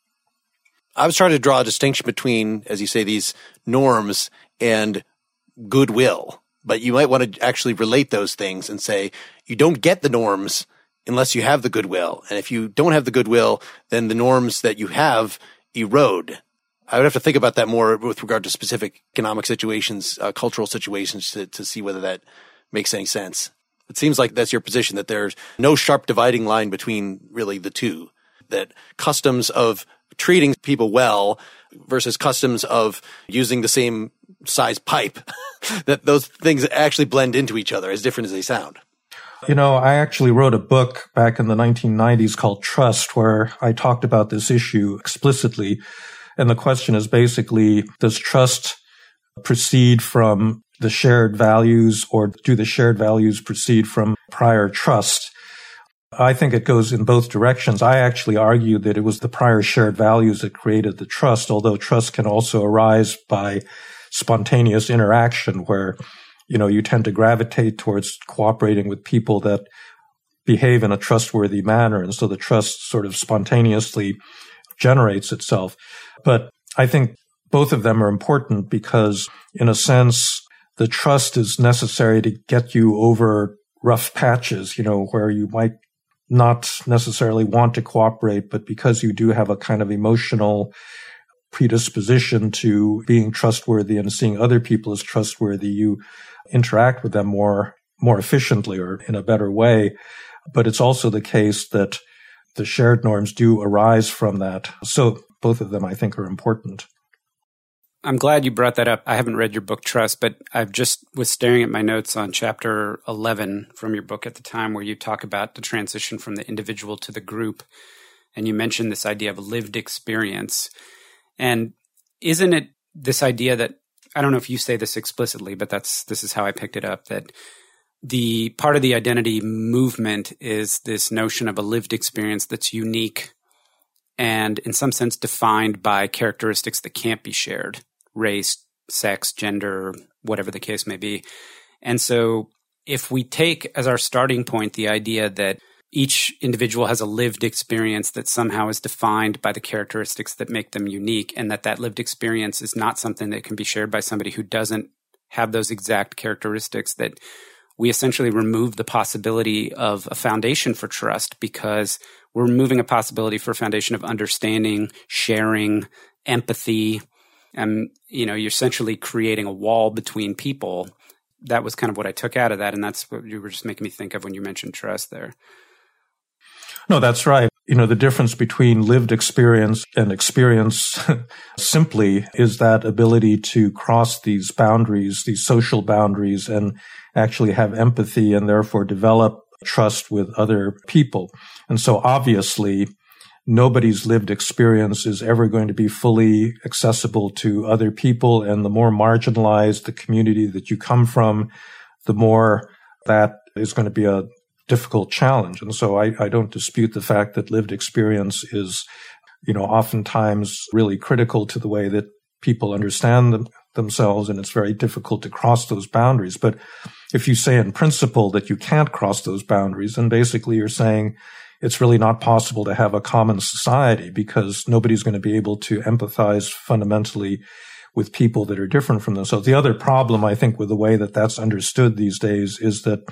I was trying to draw a distinction between, as you say, these norms and goodwill. But you might want to actually relate those things and say, you don't get the norms unless you have the goodwill. And if you don't have the goodwill, then the norms that you have erode. I would have to think about that more with regard to specific economic situations, uh, cultural situations to, to see whether that makes any sense. It seems like that's your position, that there's no sharp dividing line between really the two, that customs of treating people well versus customs of using the same size pipe, that those things actually blend into each other as different as they sound. You know, I actually wrote a book back in the nineteen nineties called Trust, where I talked about this issue explicitly. And the question is basically, does trust proceed from the shared values, or do the shared values proceed from prior trust? I think it goes in both directions. I actually argue that it was the prior shared values that created the trust, although trust can also arise by spontaneous interaction where you know, you tend to gravitate towards cooperating with people that behave in a trustworthy manner. And so the trust sort of spontaneously generates itself. But I think both of them are important because, in a sense, the trust is necessary to get you over rough patches, you know, where you might not necessarily want to cooperate, but because you do have a kind of emotional predisposition to being trustworthy and seeing other people as trustworthy, you interact with them more, more efficiently or in a better way. But it's also the case that the shared norms do arise from that. So both of them, I think, are important. I'm glad you brought that up. I haven't read your book, Trust, but I've just was staring at my notes on chapter eleven from your book at the time, where you talk about the transition from the individual to the group. And you mentioned this idea of lived experience. And isn't it this idea that, I don't know if you say this explicitly, but that's this is how I picked it up, that the part of the identity movement is this notion of a lived experience that's unique and in some sense defined by characteristics that can't be shared. Race, sex, gender, whatever the case may be. And so if we take as our starting point the idea that each individual has a lived experience that somehow is defined by the characteristics that make them unique, and that that lived experience is not something that can be shared by somebody who doesn't have those exact characteristics, that we essentially remove the possibility of a foundation for trust, because we're removing a possibility for a foundation of understanding, sharing, empathy. And, you know, you're essentially creating a wall between people. That was kind of what I took out of that. And that's what you were just making me think of when you mentioned trust there. No, that's right. You know, the difference between lived experience and experience simply is that ability to cross these boundaries, these social boundaries, and actually have empathy and therefore develop trust with other people. And so obviously, nobody's lived experience is ever going to be fully accessible to other people. And the more marginalized the community that you come from, the more that is going to be a difficult challenge. And so I, I don't dispute the fact that lived experience is, you know, oftentimes really critical to the way that people understand them, themselves, and it's very difficult to cross those boundaries. But if you say in principle that you can't cross those boundaries, then basically you're saying it's really not possible to have a common society, because nobody's going to be able to empathize fundamentally with people that are different from themselves. The other problem, I think, with the way that that's understood these days is that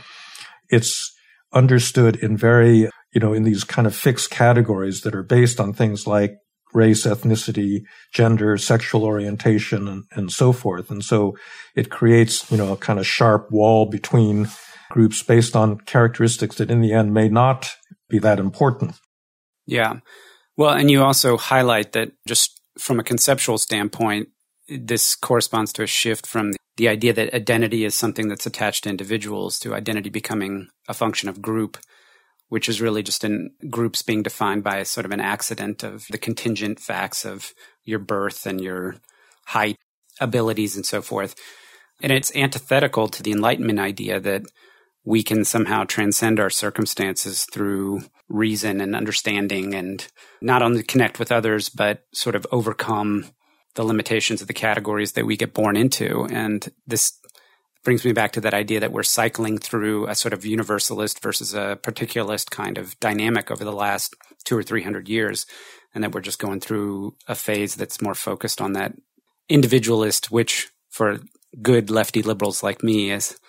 it's understood in very, you know, in these kind of fixed categories that are based on things like race, ethnicity, gender, sexual orientation, and, and so forth. And so it creates, you know, a kind of sharp wall between groups based on characteristics that in the end may not be that important. Yeah. Well, and you also highlight that just from a conceptual standpoint, this corresponds to a shift from the idea that identity is something that's attached to individuals to identity becoming a function of group, which is really just in groups being defined by a sort of an accident of the contingent facts of your birth and your height, abilities, and so forth. And it's antithetical to the Enlightenment idea that we can somehow transcend our circumstances through reason and understanding and not only connect with others, but sort of overcome the limitations of the categories that we get born into. And this brings me back to that idea that we're cycling through a sort of universalist versus a particularist kind of dynamic over the last two or three hundred years, and that we're just going through a phase that's more focused on that individualist, which for good lefty liberals like me is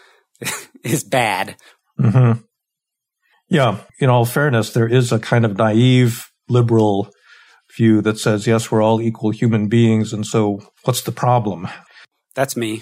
is bad. Mm-hmm. Yeah, in all fairness, there is a kind of naive liberal view that says, yes, we're all equal human beings, and so what's the problem? That's me.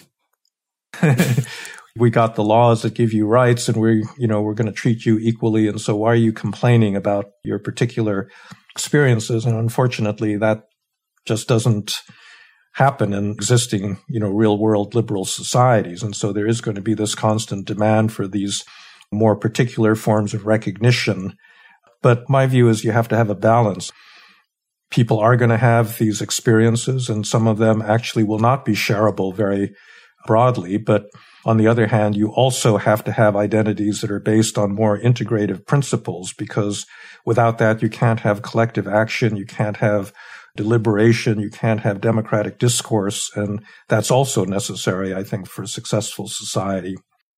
We got the laws that give you rights, and we're, you know, we're going to treat you equally, and so why are you complaining about your particular experiences? And unfortunately, that just doesn't happen in existing, you know, real world liberal societies. And so there is going to be this constant demand for these more particular forms of recognition. But my view is you have to have a balance. People are going to have these experiences, and some of them actually will not be shareable very broadly. But on the other hand, you also have to have identities that are based on more integrative principles, because without that, you can't have collective action. You can't have deliberation. You can't have democratic discourse. And that's also necessary, I think, for a successful society.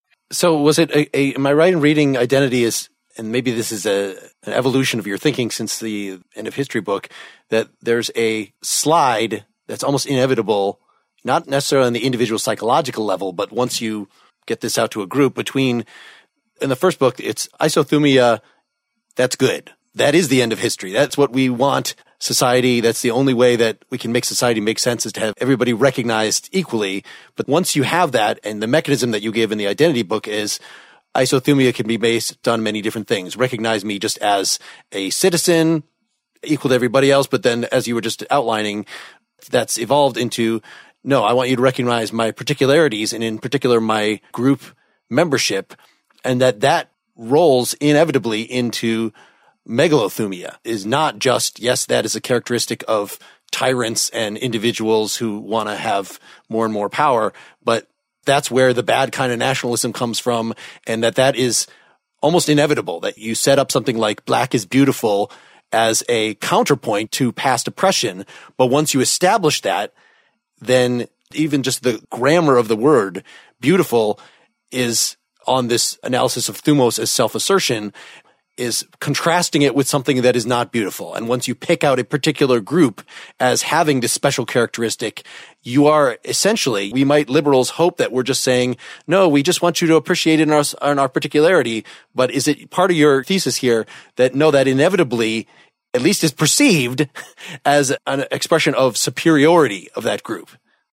So was it a, a am I right in reading Identity as, and maybe this is a, an evolution of your thinking since the End of History book, that there's a slide that's almost inevitable, not necessarily on the individual psychological level, but once you get this out to a group between, in the first book, it's isothumia, that's good. That is the end of history. That's what we want society. That's the only way that we can make society make sense, is to have everybody recognized equally. But once you have that, and the mechanism that you give in the Identity book is isothumia can be based on many different things. Recognize me just as a citizen, equal to everybody else. But then, as you were just outlining, that's evolved into, no, I want you to recognize my particularities, and in particular, my group membership, and that that rolls inevitably into megalothumia. Is not just, yes, that is a characteristic of tyrants and individuals who want to have more and more power, but that's where the bad kind of nationalism comes from, and that that is almost inevitable, that you set up something like black is beautiful as a counterpoint to past oppression. But once you establish that, then even just the grammar of the word beautiful is on this analysis of thumos as self-assertion, is contrasting it with something that is not beautiful. And once you pick out a particular group as having this special characteristic, you are essentially, we might liberals hope that we're just saying, no, we just want you to appreciate it in our, in our particularity. But is it part of your thesis here that no, that inevitably, at least is perceived as an expression of superiority of that group?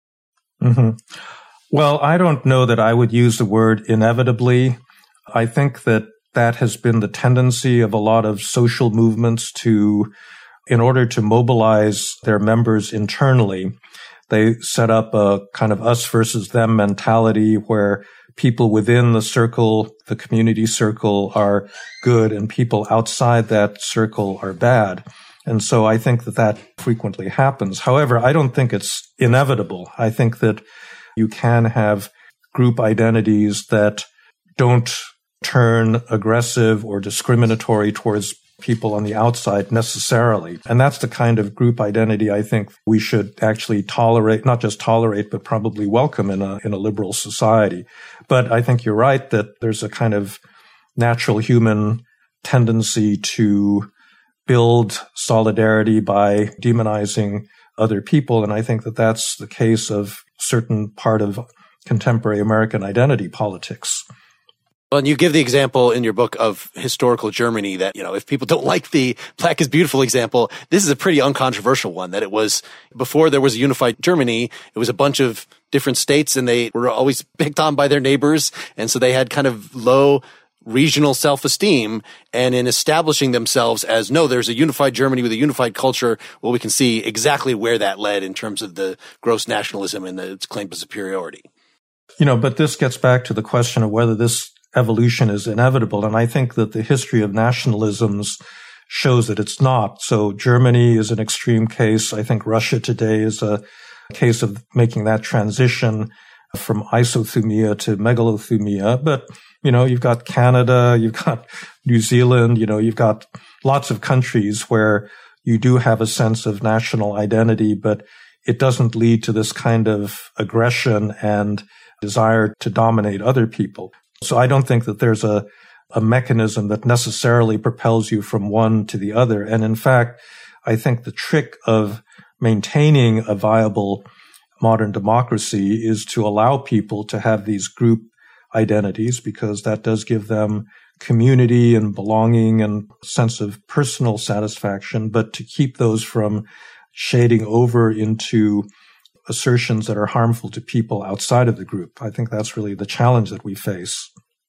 Mm-hmm. Well, I don't know that I would use the word inevitably. I think that that has been the tendency of a lot of social movements to, in order to mobilize their members internally, they set up a kind of us versus them mentality where people within the circle, the community circle, are good and people outside that circle are bad. And so I think that that frequently happens. However, I don't think it's inevitable. I think that you can have group identities that don't turn aggressive or discriminatory towards people on the outside necessarily. And that's the kind of group identity I think we should actually tolerate, not just tolerate, but probably welcome in a in a liberal society. But I think you're right that there's a kind of natural human tendency to build solidarity by demonizing other people. And I think that that's the case of certain part of contemporary American identity politics. Well, and you give the example in your book of historical Germany that, you know, if people don't like the black is beautiful example, this is a pretty uncontroversial one, that it was before there was a unified Germany, it was a bunch of different states and they were always picked on by their neighbors. And so they had kind of low regional self-esteem, and in establishing themselves as, no, there's a unified Germany with a unified culture, well, we can see exactly where that led in terms of the gross nationalism and the, its claim of superiority. You know, but this gets back to the question of whether this evolution is inevitable. And I think that the history of nationalisms shows that it's not. So Germany is an extreme case. I think Russia today is a case of making that transition from isothumia to megalothumia. But, you know, you've got Canada, you've got New Zealand, you know, you've got lots of countries where you do have a sense of national identity, but it doesn't lead to this kind of aggression and desire to dominate other people. So I don't think that there's a, a mechanism that necessarily propels you from one to the other. And in fact, I think the trick of maintaining a viable modern democracy is to allow people to have these group identities, because that does give them community and belonging and sense of personal satisfaction, but to keep those from shading over into assertions that are harmful to people outside of the group. I think that's really the challenge that we face.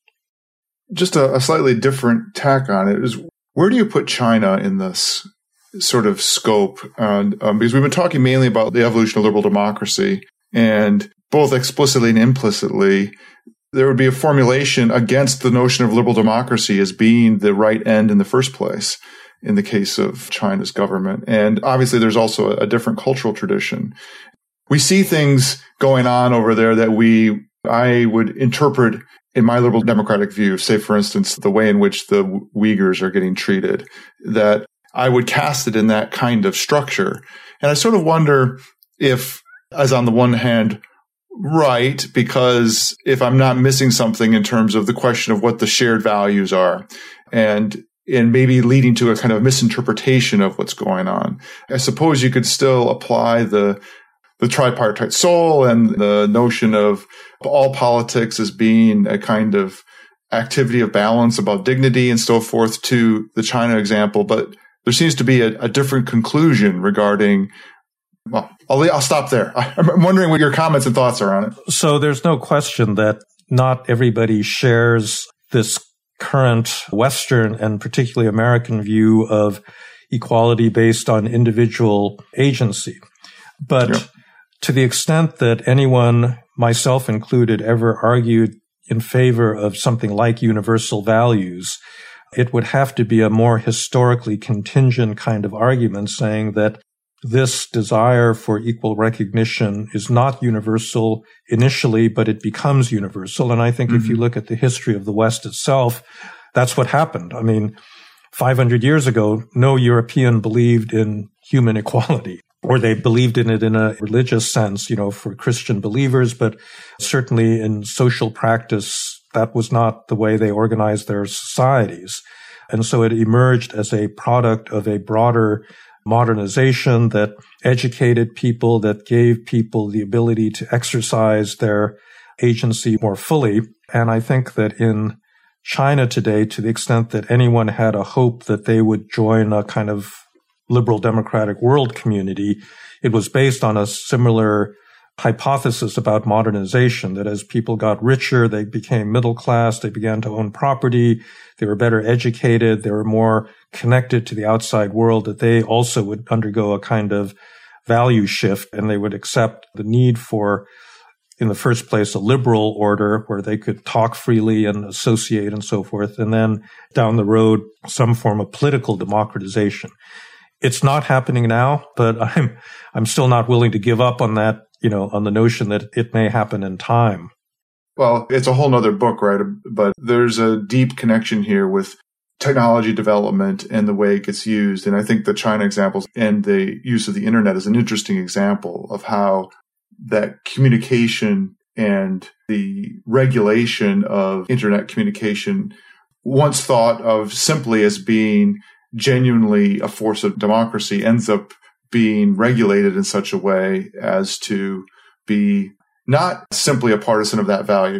Just a, a slightly different tack on it is, where do you put China in this sort of scope? And, um, because we've been talking mainly about the evolution of liberal democracy, and both explicitly and implicitly, there would be a formulation against the notion of liberal democracy as being the right end in the first place in the case of China's government. And obviously there's also a, a different cultural tradition. We see things going on over there that we, I would interpret in my liberal democratic view, say, for instance, the way in which the Uyghurs are getting treated, that I would cast it in that kind of structure. And I sort of wonder if, as on the one hand, right, because if I'm not missing something in terms of the question of what the shared values are, and and maybe leading to a kind of misinterpretation of what's going on, I suppose you could still apply the the tripartite soul and the notion of all politics as being a kind of activity of balance about dignity and so forth to the China example. But there seems to be a, a different conclusion regarding, well, I'll, I'll stop there. I'm wondering what your comments and thoughts are on it. So there's no question that not everybody shares this current Western and particularly American view of equality based on individual agency. But yeah. to the extent that anyone, myself included, ever argued in favor of something like universal values, it would have to be a more historically contingent kind of argument saying that this desire for equal recognition is not universal initially, but it becomes universal. And I think mm-hmm. if you look at the history of the West itself, that's what happened. I mean, five hundred years ago, no European believed in human equality, or they believed in it in a religious sense, you know, for Christian believers, but certainly in social practice, that was not the way they organized their societies. And so it emerged as a product of a broader modernization that educated people, that gave people the ability to exercise their agency more fully. And I think that in China today, to the extent that anyone had a hope that they would join a kind of liberal democratic world community, it was based on a similar hypothesis about modernization, that as people got richer, they became middle class, they began to own property, they were better educated, they were more connected to the outside world, that they also would undergo a kind of value shift, and they would accept the need for, in the first place, a liberal order where they could talk freely and associate and so forth, and then down the road, some form of political democratization. It's not happening now, but I'm I'm still not willing to give up on that, you know, on the notion that it may happen in time. Well, it's a whole nother book, right? But there's a deep connection here with technology development and the way it gets used. And I think the China examples and the use of the internet is an interesting example of how that communication and the regulation of internet communication, once thought of simply as being genuinely a force of democracy, ends up being regulated in such a way as to be not simply a partisan of that value.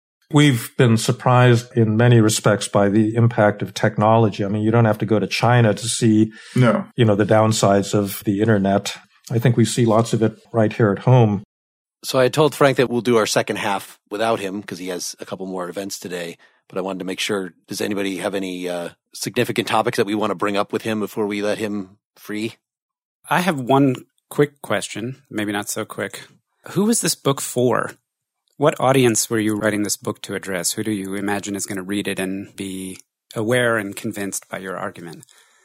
We've been surprised in many respects by the impact of technology. I mean, you don't have to go to China to see, no. you know, the downsides of the internet. I think we see lots of it right here at home. So I told Frank that we'll do our second half without him because he has a couple more events today. But I wanted to make sure, does anybody have any uh, significant topics that we want to bring up with him before we let him free? I have one quick question, maybe not so quick. Who was this book for? What audience were you writing this book to address? Who do you imagine is going to read it and be aware and convinced by your argument?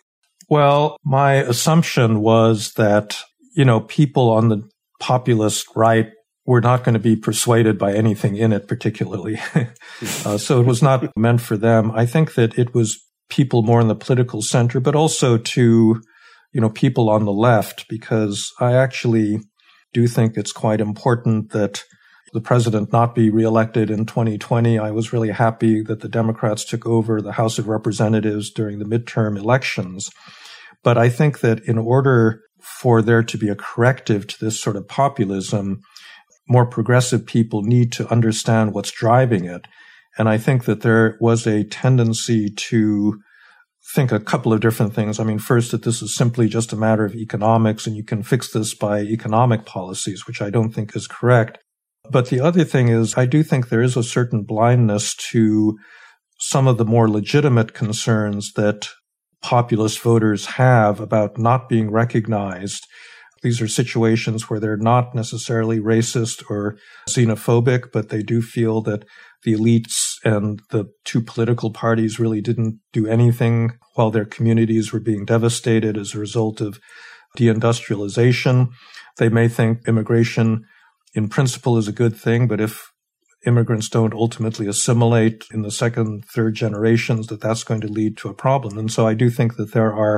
Well, my assumption was that, you know, people on the populist right were not going to be persuaded by anything in it particularly. uh, so it was not meant for them. I think that it was people more in the political center, but also to, you know, people on the left, because I actually do think it's quite important that the president not be reelected in twenty twenty. I was really happy that the Democrats took over the House of Representatives during the midterm elections. But I think that in order for there to be a corrective to this sort of populism, more progressive people need to understand what's driving it. And I think that there was a tendency to think a couple of different things. I mean, first, that this is simply just a matter of economics and you can fix this by economic policies, which I don't think is correct. But the other thing is, I do think there is a certain blindness to some of the more legitimate concerns that populist voters have about not being recognized. These are situations where they're not necessarily racist or xenophobic, but they do feel that the elites and the two political parties really didn't do anything while their communities were being devastated as a result of deindustrialization. They may think immigration in principle is a good thing, but if immigrants don't ultimately assimilate in the second, third generations, that that's going to lead to a problem. And so I do think that there are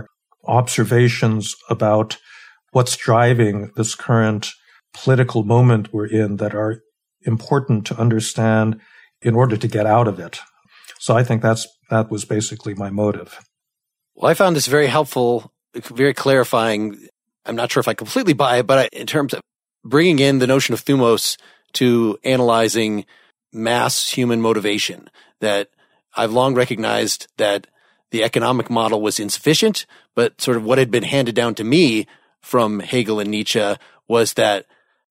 observations about what's driving this current political moment we're in that are important to understand in order to get out of it. So I think that's that was basically my motive. Well, I found this very helpful, very clarifying. I'm not sure if I completely buy it, but I, in terms of bringing in the notion of thumos to analyzing mass human motivation, that I've long recognized that the economic model was insufficient, but sort of what had been handed down to me from Hegel and Nietzsche was that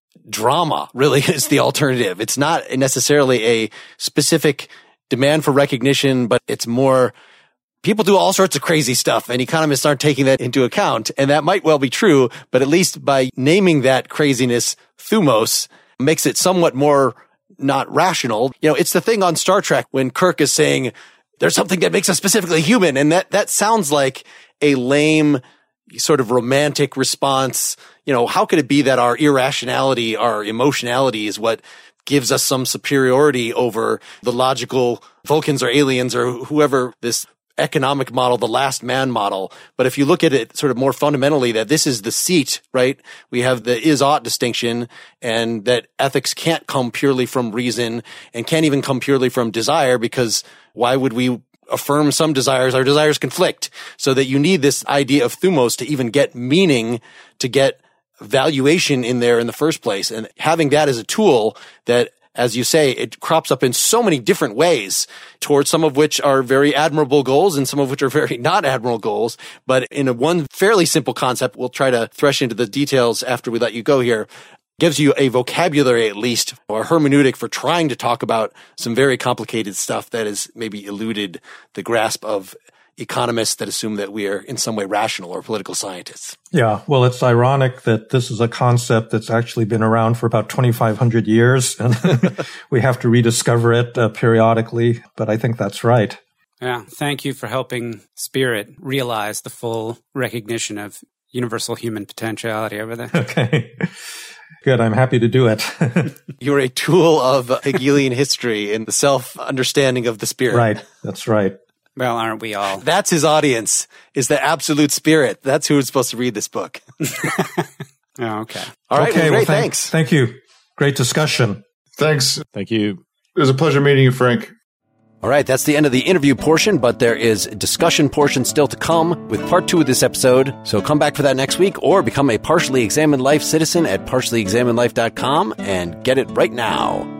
drama really is the alternative. It's not necessarily a specific demand for recognition, but it's more people do all sorts of crazy stuff and economists aren't taking that into account. And that might well be true, but at least by naming that craziness thumos makes it somewhat more not rational. You know, it's the thing on Star Trek when Kirk is saying there's something that makes us specifically human. And that, that sounds like a lame sort of romantic response. You know, how could it be that our irrationality, our emotionality is what gives us some superiority over the logical Vulcans or aliens or whoever this economic model, the last man model. But if you look at it sort of more fundamentally, that this is the seat, right? We have the is-ought distinction, and that ethics can't come purely from reason and can't even come purely from desire, because why would we affirm some desires? Our desires conflict. So that you need this idea of thumos to even get meaning, to get valuation in there in the first place. And having that as a tool that, as you say, it crops up in so many different ways, towards some of which are very admirable goals and some of which are very not admirable goals. But in a one fairly simple concept, we'll try to thresh into the details after we let you go here, gives you a vocabulary at least, or a hermeneutic for trying to talk about some very complicated stuff that has maybe eluded the grasp of economists that assume that we are in some way rational, or political scientists. Yeah, well, it's ironic that this is a concept that's actually been around for about twenty-five hundred years, and we have to rediscover it uh, periodically, but I think that's right. Yeah, thank you for helping Spirit realize the full recognition of universal human potentiality over there. Okay. Good, I'm happy to do it. You're a tool of Hegelian history in the self-understanding of the spirit. Right, that's right. Well, aren't we all? That's his audience, is the absolute spirit. That's who is supposed to read this book. Oh, okay. All right, okay, well, great, well, thank, thanks. Thank you. Great discussion. Thanks. Thank you. It was a pleasure meeting you, Frank. All right, that's the end of the interview portion, but there is a discussion portion still to come with part two of this episode. So come back for that next week, or become a Partially Examined Life citizen at partially examined life dot com and get it right now.